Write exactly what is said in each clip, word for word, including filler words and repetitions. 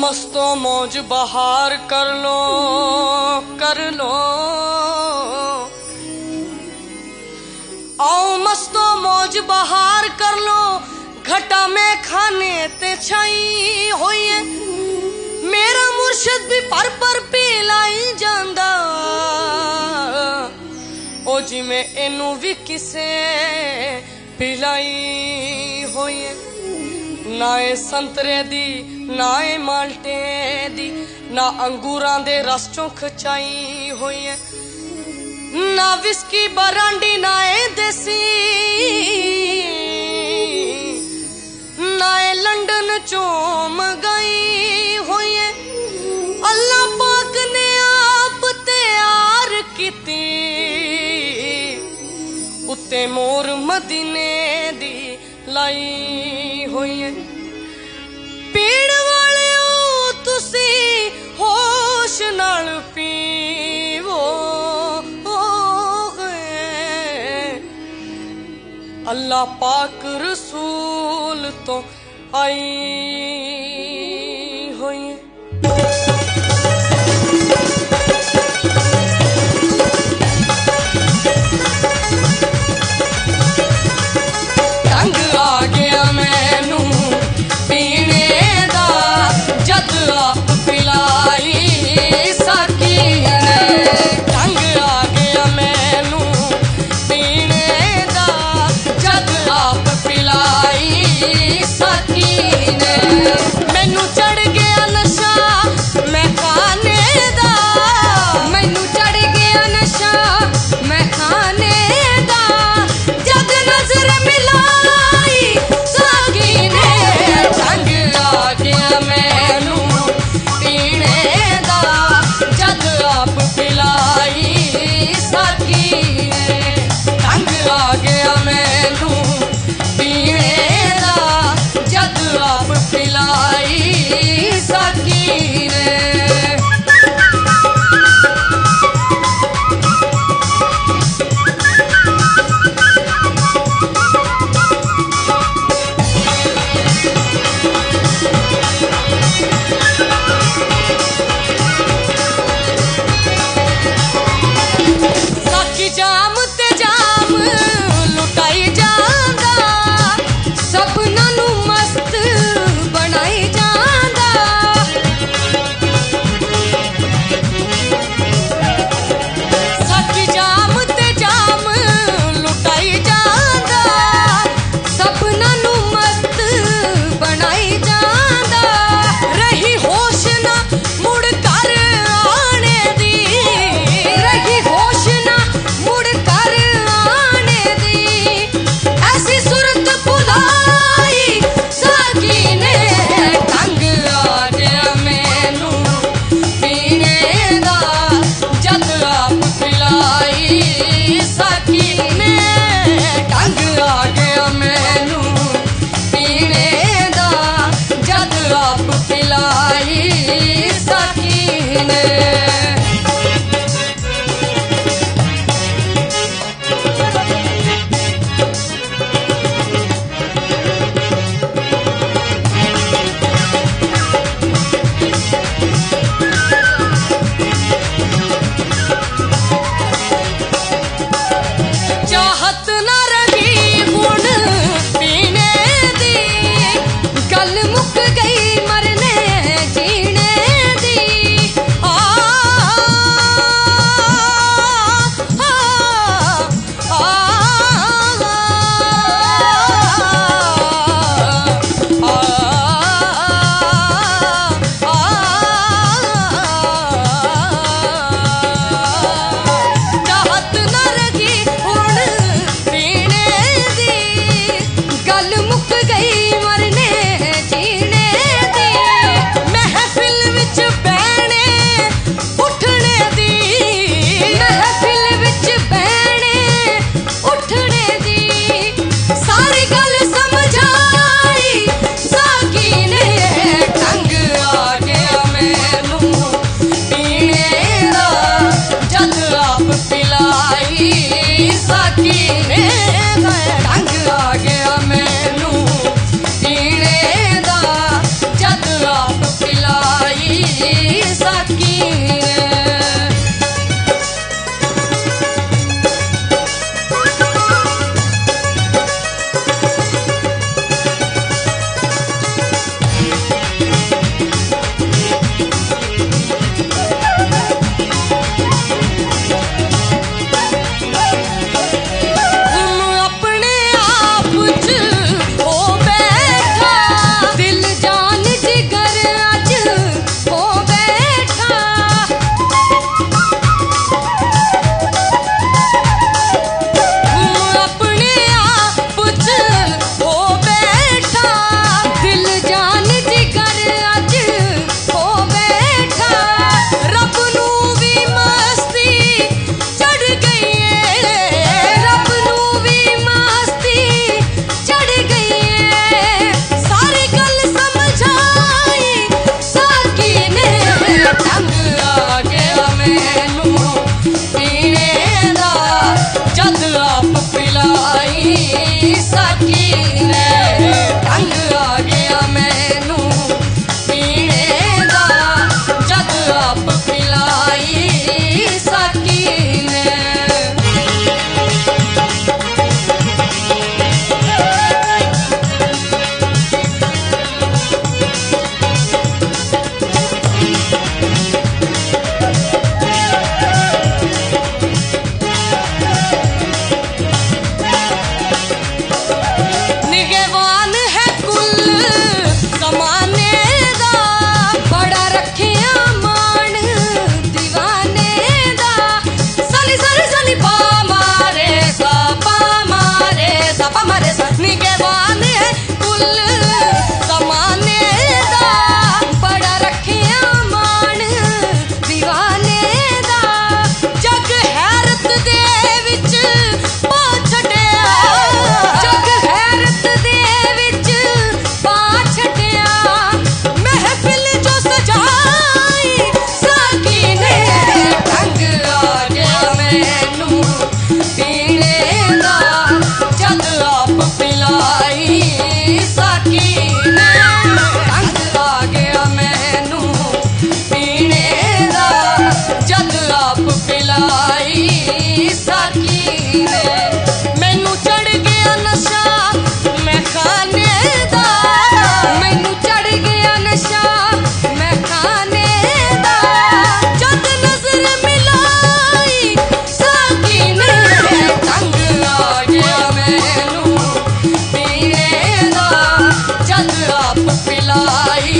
मस्तो मौज बहार कर लो कर लो, आओ मस्तो मौज बहार कर लो, घटा में खाने ते छाई होई है। मेरा मुर्शिद भी पर पर पिलाई जांदा, ओ जी में इनू भी किसे पिलाई होई है। ना ए संतरे दी ना ए माल्टे दी, ना अंगूरां दे रस चों खचाई होई है। ना विस्की बरांडी ना ए देसी, ना ए लंदन चों मंगाई होई है। अल्लाह पाक ने आप तैयार कीती, उत्ते मोर मदीने दी लाई होई है। पीण वाले हो तुसी होश नाल पीवो, अल्लाह पाक रसूल तो आई होई है।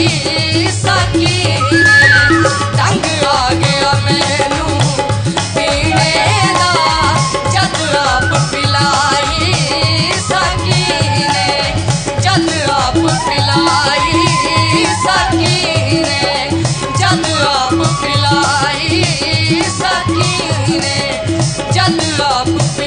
सकी ने ढंग आ गया मैनू पीने दा जद आप पिलाई सकी ने जद आप पिलाई सकी ने जद आप पिलाई सकी ने जद आप